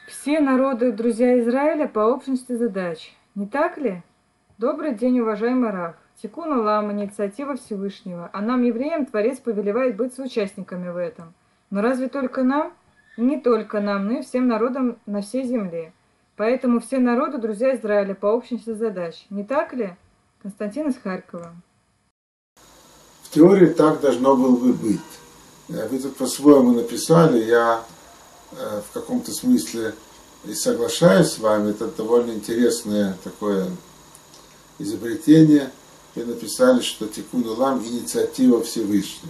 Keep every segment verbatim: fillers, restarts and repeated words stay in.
Все народы, друзья Израиля, по общности задач. Не так ли? Добрый день, уважаемый Рав. Тикун Олам, инициатива Всевышнего. А нам, евреям, Творец повелевает быть соучастниками в этом. Но разве только нам? И не только нам, но и всем народам на всей земле. Поэтому все народы, друзья Израиля, по общности задач. Не так ли? Константин из Харькова. В теории так должно было бы быть. Вы тут по-своему написали, я в каком-то смысле и соглашаюсь с вами. Это довольно интересное такое изобретение. Вы написали, что Тикун Олам — инициатива Всевышнего.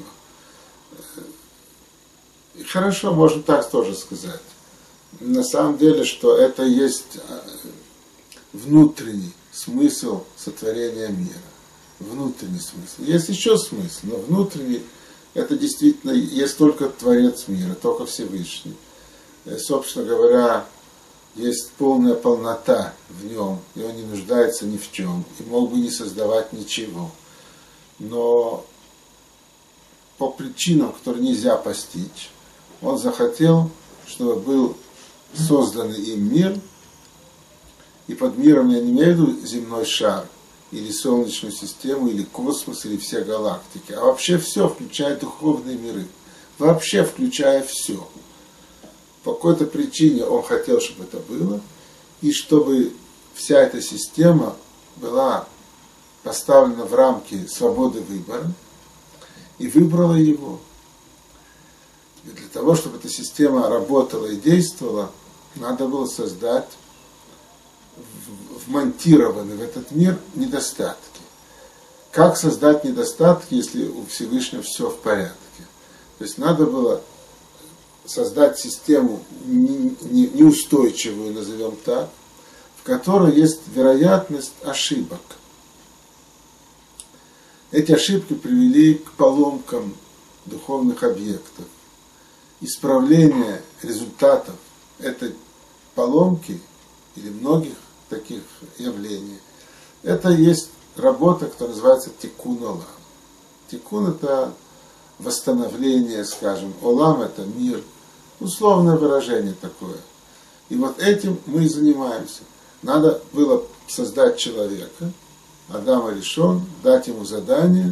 И хорошо, можно так тоже сказать. На самом деле, что это есть внутренний смысл сотворения мира. Внутренний смысл. Есть еще смысл, но внутренний — это действительно есть только Творец мира, только Всевышний. Собственно говоря, есть полная полнота в нем, и он не нуждается ни в чем, и мог бы не создавать ничего. Но по причинам, которые нельзя постичь, он захотел, чтобы был созданный им мир, и под миром я не имею в виду земной шар, или Солнечную систему, или космос, или все галактики, а вообще все, включая духовные миры, вообще включая все. По какой-то причине он хотел, чтобы это было, и чтобы вся эта система была поставлена в рамки свободы выбора, и выбрала его. И для того, чтобы эта система работала и действовала, надо было создать вмонтированные в этот мир недостатки. Как создать недостатки, если у Всевышнего все в порядке? То есть надо было создать систему неустойчивую, назовем так, в которой есть вероятность ошибок. Эти ошибки привели к поломкам духовных объектов. Исправление результатов этой поломки или многих таких явлений, это есть работа, которая называется Тикун Олам. Тикун — это восстановление, скажем, Олам — это мир, условное выражение такое. И вот этим мы и занимаемся. Надо было создать человека, Адама Ришон, дать ему задание.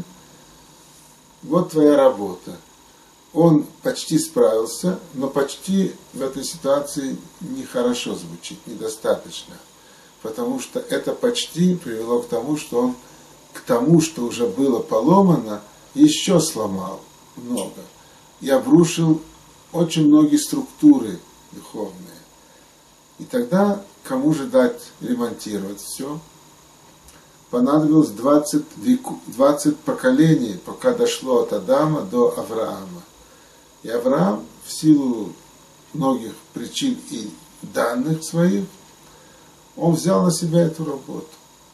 Вот твоя работа. Он почти справился, но почти в этой ситуации нехорошо звучит, недостаточно. Потому что это почти привело к тому, что он к тому, что уже было поломано, еще сломал много. И обрушил очень многие структуры духовные. И тогда кому же дать ремонтировать все? Понадобилось двадцать, веку, двадцать поколений, пока дошло от Адама до Авраама. И Авраам в силу многих причин и данных своих, он взял на себя эту работу.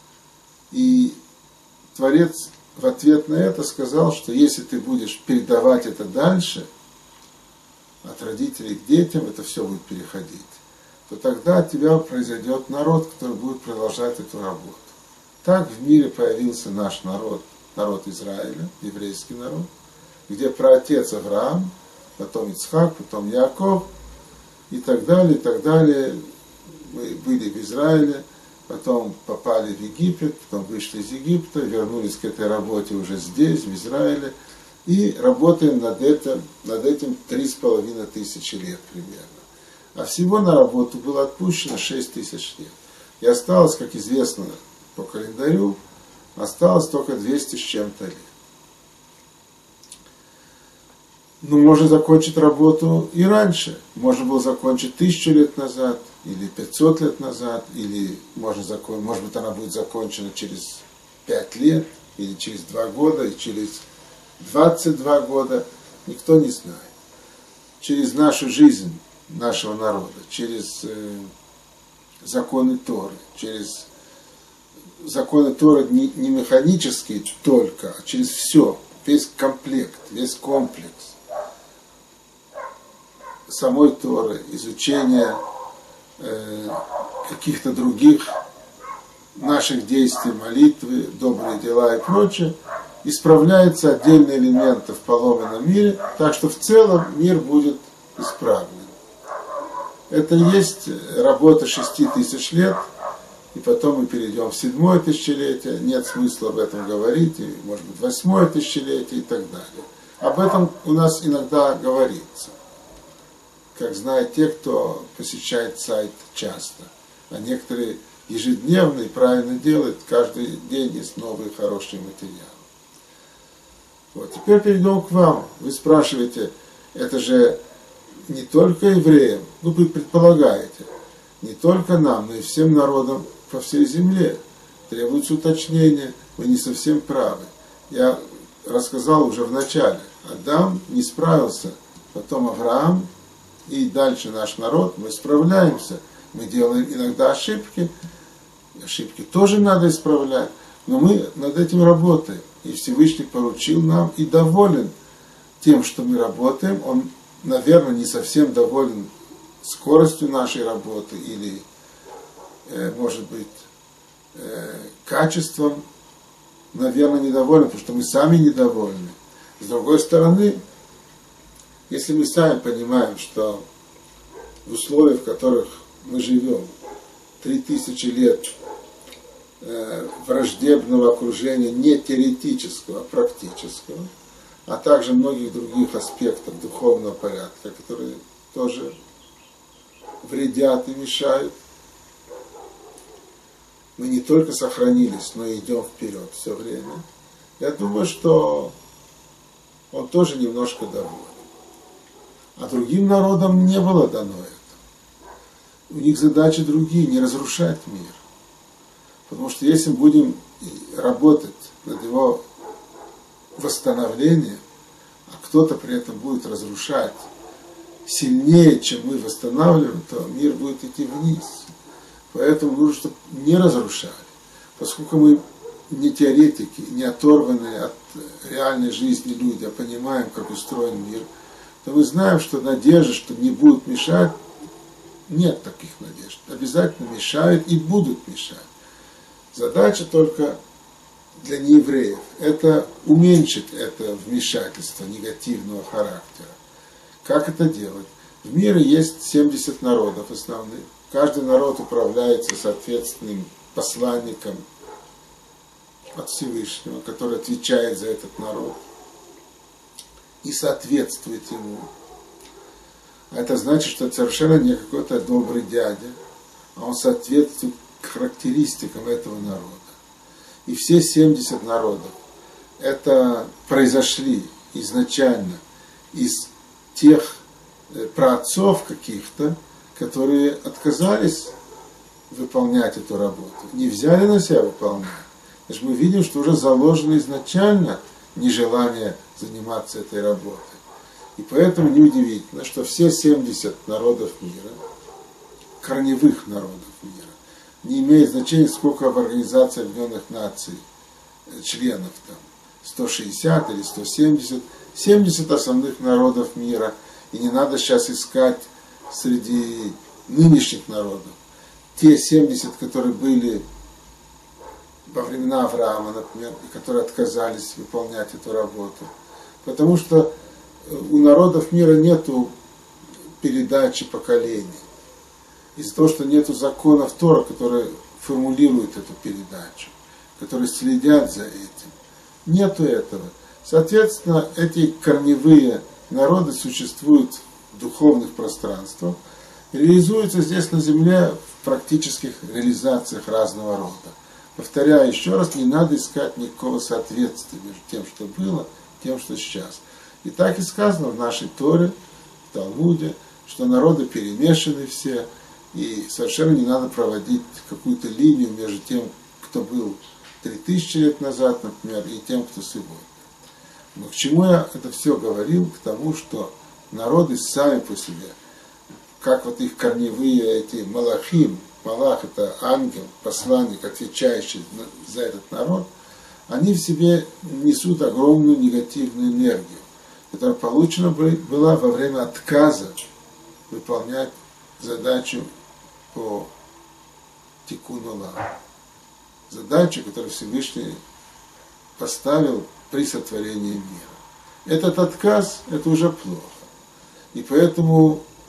И Творец в ответ на это сказал, что если ты будешь передавать это дальше, от родителей к детям, это все будет переходить, то тогда от тебя произойдет народ, который будет продолжать эту работу. Так в мире появился наш народ, народ Израиля, еврейский народ, где праотец Авраам, потом Ицхак, потом Яков, и так далее, и так далее. Мы были в Израиле, потом попали в Египет, потом вышли из Египта, вернулись к этой работе уже здесь, в Израиле, и работаем над этим, над этим три с половиной тысячи лет примерно. А всего на работу было отпущено шесть тысяч лет. И осталось, как известно по календарю, осталось только двести с чем-то лет. Ну, можно закончить работу и раньше. Можно было закончить тысячу лет назад, или пятьсот лет назад, или можно закон... может быть, она будет закончена через пять лет, или через два года, и через двадцать два года. Никто не знает. Через нашу жизнь, нашего народа, через э, законы Торы, через законы Торы не, не механические только, а через все, весь комплект, весь комплекс самой Торы, изучение э, каких-то других наших действий, молитвы, добрые дела и прочее, исправляются отдельные элементы в поломанном мире, так что в целом мир будет исправлен. Это и есть работа шести тысяч лет, и потом мы перейдем в седьмое тысячелетие, нет смысла об этом говорить, и, может быть, восьмое тысячелетие и так далее. Об этом у нас иногда говорится, как знают те, кто посещает сайт часто, а некоторые ежедневно и правильно делают, каждый день есть новые хорошие материалы. Вот. Теперь перейдем к вам. Вы спрашиваете, это же не только евреям, ну вы предполагаете, не только нам, но и всем народам по всей земле. Требуется уточнение, вы не совсем правы. Я рассказал уже в начале, Адам не справился, потом Авраам и дальше наш народ, мы справляемся. Мы делаем иногда ошибки, ошибки тоже надо исправлять, но мы над этим работаем. И Всевышний поручил нам и доволен тем, что мы работаем. Он, наверное, не совсем доволен скоростью нашей работы или, э, может быть, э, качеством. Наверное, недоволен, потому что мы сами недовольны. С другой стороны, если мы сами понимаем, что в условиях, в которых мы живем, три тысячи лет э, враждебного окружения не теоретического, а практического, а также многих других аспектов духовного порядка, которые тоже вредят и мешают, мы не только сохранились, но и идем вперед все время. Я думаю, что он тоже немножко доволен. А другим народам не было дано это. У них задачи другие, не разрушать мир. Потому что если мы будем работать над его восстановлением, а кто-то при этом будет разрушать сильнее, чем мы восстанавливаем, то мир будет идти вниз. Поэтому нужно, чтобы не разрушали. Поскольку мы не теоретики, не оторванные от реальной жизни люди, а понимаем, как устроен мир, то мы знаем, что надежда, что не будут мешать, нет таких надежд. Обязательно мешают и будут мешать. Задача только для неевреев – это уменьшить это вмешательство негативного характера. Как это делать? В мире есть семьдесят народов основных. Каждый народ управляется соответственным посланником от Всевышнего, который отвечает за этот народ и соответствует ему. А это значит, что это совершенно не какой-то добрый дядя, а он соответствует характеристикам этого народа. И все семьдесят народов это произошли изначально из тех праотцов каких-то, которые отказались выполнять эту работу, не взяли на себя выполнять. Значит, мы видим, что уже заложено изначально нежелание заниматься этой работой. И поэтому неудивительно, что все семьдесят народов мира, корневых народов мира, не имеет значения, сколько в Организации Объединенных Наций членов там, сто шестьдесят или сто семьдесят, семьдесят основных народов мира, и не надо сейчас искать среди нынешних народов те семьдесят, которые были во времена Авраама, например, и которые отказались выполнять эту работу. Потому что у народов мира нету передачи поколений. Из-за того, что нету законов Тора, которые формулируют эту передачу, которые следят за этим. Нету этого. Соответственно, эти корневые народы существуют в духовных пространствах, реализуются здесь на земле в практических реализациях разного рода. Повторяю еще раз, не надо искать никакого соответствия между тем, что было, и тем, что сейчас. И так и сказано в нашей Торе, в Талмуде, что народы перемешаны все, и совершенно не надо проводить какую-то линию между тем, кто был три тысячи лет назад, например, и тем, кто сегодня. Но к чему я это все говорил? К тому, что народы сами по себе, как вот их корневые эти малахим, малах это ангел, посланник, отвечающий за этот народ, они в себе несут огромную негативную энергию, которая получена была во время отказа выполнять задачу по тикун олам. Задачу, которую Всевышний поставил при сотворении мира. Этот отказ, это уже плохо. И поэтому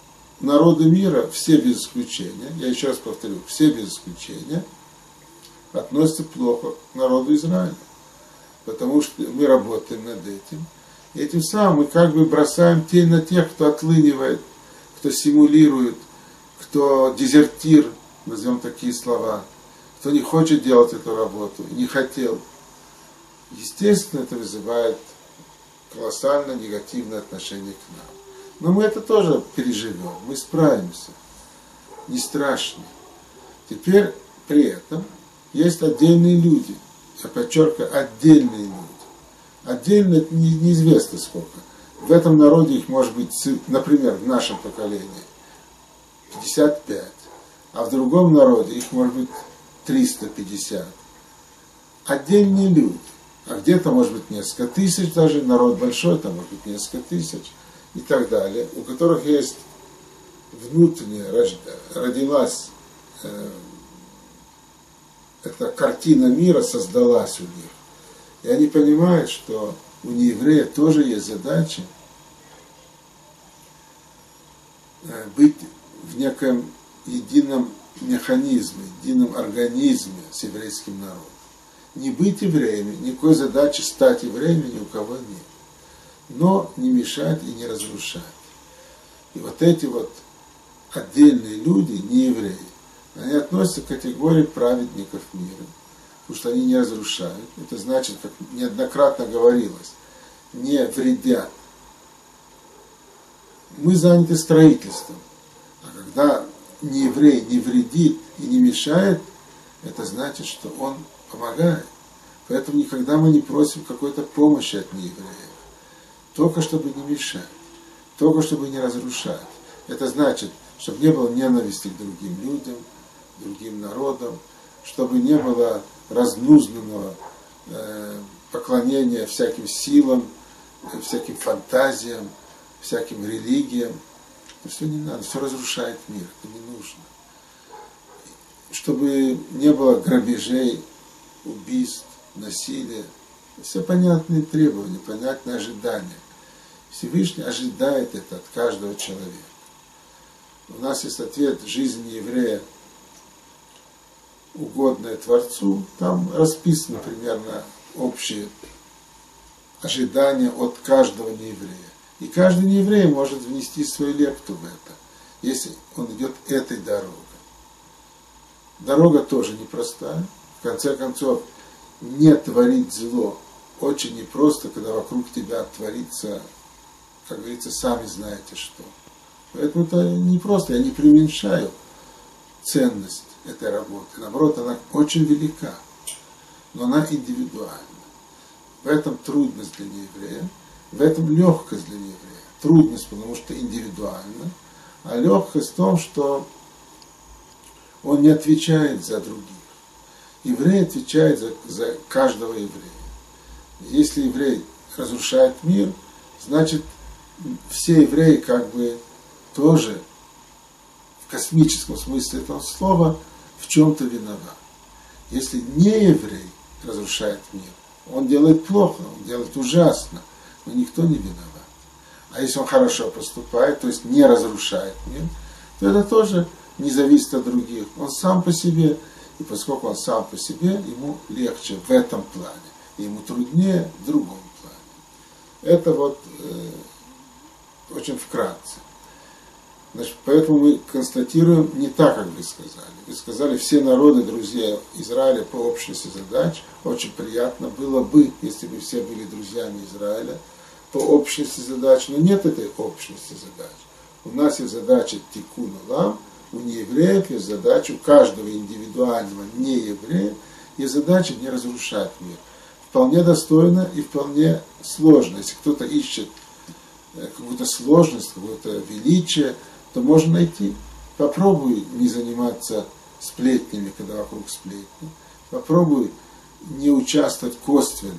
народы мира, все без исключения, я еще раз повторю, все без исключения, относятся плохо к народу Израиля. Потому что мы работаем над этим. И этим самым мы как бы бросаем тень на тех, кто отлынивает, кто симулирует, кто дезертир, назовем такие слова, кто не хочет делать эту работу, не хотел. Естественно, это вызывает колоссально негативное отношение к нам. Но мы это тоже переживем, мы справимся. Не страшно. Теперь при этом есть отдельные люди. Я подчеркиваю, отдельные люди. Отдельно это не, неизвестно сколько. В этом народе их может быть, например, в нашем поколении пятьдесят пять, а в другом народе их может быть триста пятьдесят. Отдельные люди. А где-то может быть несколько тысяч, даже народ большой, там может быть несколько тысяч и так далее, у которых есть внутренне родилась э, эта картина мира, создалась у них. И они понимают, что у нееврея тоже есть задача быть в неком едином механизме, едином организме с еврейским народом. Не быть евреями, никакой задачи стать евреями ни у кого нет. Но не мешать и не разрушать. И вот эти вот отдельные люди, не евреи, они относятся к категории праведников мира, потому что они не разрушают. Это значит, как неоднократно говорилось, не вредят. Мы заняты строительством. А когда не еврей не вредит и не мешает, это значит, что он помогает. Поэтому никогда мы не просим какой-то помощи от неевреев. Только чтобы не мешать. Только чтобы не разрушать. Это значит, чтобы не было ненависти к другим людям, другим народам, чтобы не было разнузнанного э, поклонения всяким силам, э, всяким фантазиям, всяким религиям. Это все не надо, все разрушает мир, это не нужно. Чтобы не было грабежей, убийств, насилия. Все понятные требования, понятные ожидания. Всевышний ожидает это от каждого человека. У нас есть ответ жизни еврея, угодное Творцу. Там расписаны примерно общие ожидания от каждого нееврея. И каждый нееврей может внести свою лепту в это, если он идет этой дорогой. Дорога тоже непростая. В конце концов, не творить зло очень непросто, когда вокруг тебя творится, как говорится, сами знаете что. Поэтому это непросто, я не преуменьшаю ценность этой работы. Наоборот, она очень велика, но она индивидуальна. В этом трудность для нееврея, в этом легкость для нееврея. Трудность, потому что индивидуально, а легкость в том, что он не отвечает за других. Еврей отвечает за, за каждого еврея. Если еврей разрушает мир, значит, все евреи как бы тоже в космическом смысле этого слова в чем-то виноват. Если не еврей разрушает мир, он делает плохо, он делает ужасно, но никто не виноват. А если он хорошо поступает, то есть не разрушает мир, то это тоже не зависит от других. Он сам по себе, и поскольку он сам по себе, ему легче в этом плане, и ему труднее в другом плане. Это вот э, очень вкратце. Значит, поэтому мы констатируем не так, как вы сказали. Вы сказали, все народы, друзья Израиля по общности задач. Очень приятно было бы, если бы все были друзьями Израиля по общности задач. Но нет этой общности задач. У нас есть задача тикун олам, у неевреев есть задача, у каждого индивидуального нееврея есть задача не разрушать мир. Вполне достойно и вполне сложно. Если кто-то ищет какую-то сложность, какое-то величие, то можно найти. Попробуй не заниматься сплетнями, когда вокруг сплетни. Попробуй не участвовать косвенно.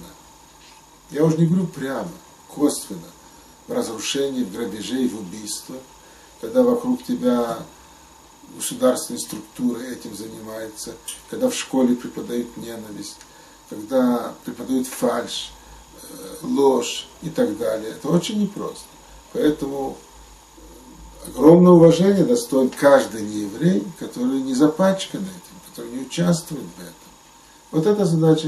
Я уже не говорю прямо, косвенно. В разрушении, в грабеже, в убийстве. Когда вокруг тебя государственные структуры этим занимаются. Когда в школе преподают ненависть. Когда преподают фальшь, ложь и так далее. Это очень непросто. Поэтому огромное уважение достоин каждый нееврей, который не запачкан этим, который не участвует в этом. Вот это задача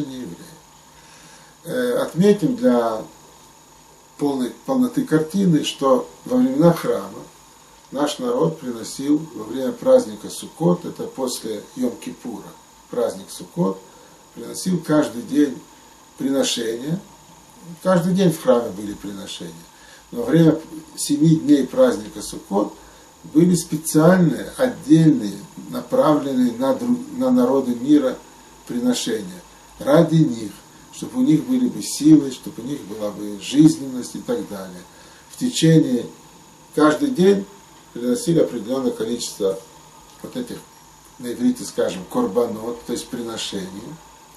нееврея. Отметим для полной, полноты картины, что во времена храма наш народ приносил во время праздника Суккот, это после Йом-Кипура, праздник Суккот, приносил каждый день приношения. Каждый день в храме были приношения. Но во время семи дней праздника Суккот были специальные, отдельные, направленные на, друг, на народы мира приношения. Ради них, чтобы у них были бы силы, чтобы у них была бы жизненность и так далее. В течение, каждый день приносили определенное количество вот этих, на иврите скажем, корбанот, то есть приношений.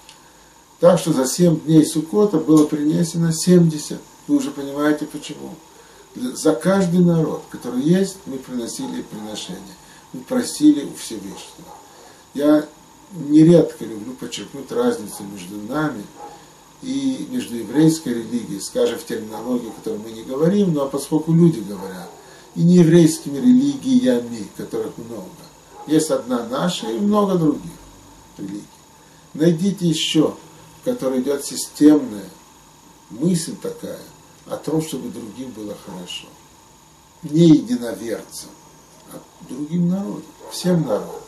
Так что за семь дней Суккота было принесено семьдесят. Вы уже понимаете почему. За каждый народ, который есть, мы приносили приношения. Мы просили у Всевышнего. Я нередко люблю подчеркнуть разницу между нами и между еврейской религией, скажем, в терминологии, о которой мы не говорим, но поскольку люди говорят, и нееврейскими религиями, которых много. Есть одна наша и много других религий. Найдите еще, в которой идет системная мысль такая, о том, чтобы другим было хорошо. Не единоверцам, а другим народам, всем народам.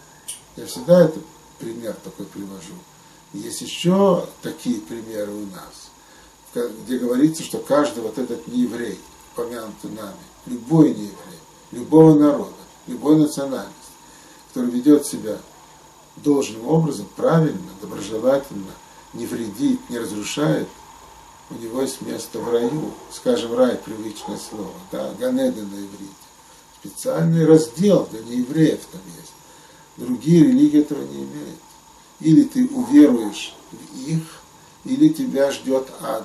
Я всегда этот пример такой привожу. Есть еще такие примеры у нас, где говорится, что каждый вот этот нееврей, упомянутый нами, любой нееврей, любого народа, любой национальности, который ведет себя должным образом, правильно, доброжелательно, не вредит, не разрушает, у него есть место в раю, скажем, рай, привычное слово, да, Ганеден на иврите. Специальный раздел для неевреев там есть. Другие религии этого не имеют. Или ты уверуешь в их, или тебя ждет ад.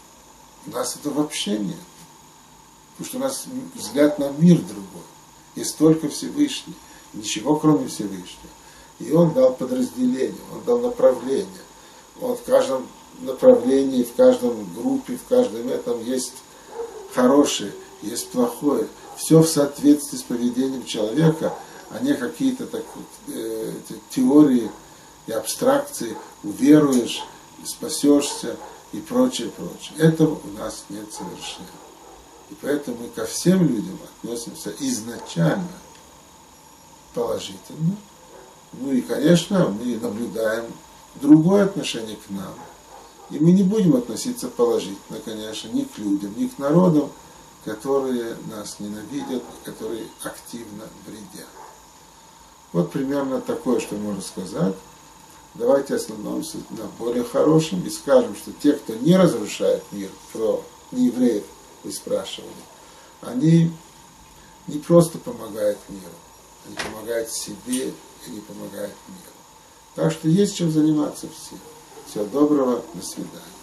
У нас это вообще нет. Потому что у нас взгляд на мир другой. Есть только Всевышний, ничего кроме Всевышнего. И он дал подразделение, он дал направление. Он в каждом направлении, в каждом группе, в каждом этом есть хорошее, есть плохое. Все в соответствии с поведением человека, а не какие-то так, э, теории и абстракции. Уверуешь, спасешься и прочее, прочее. Этого у нас нет совершенно. И поэтому мы ко всем людям относимся изначально положительно. Ну и, конечно, мы наблюдаем другое отношение к нам. И мы не будем относиться положительно, конечно, ни к людям, ни к народам, которые нас ненавидят, которые активно вредят. Вот примерно такое, что можно сказать. Давайте остановимся на более хорошем и скажем, что те, кто не разрушает мир, про неевреев вы спрашивали, они не просто помогают миру, они помогают себе и не помогают миру. Так что есть чем заниматься всем. Всего доброго, до свидания.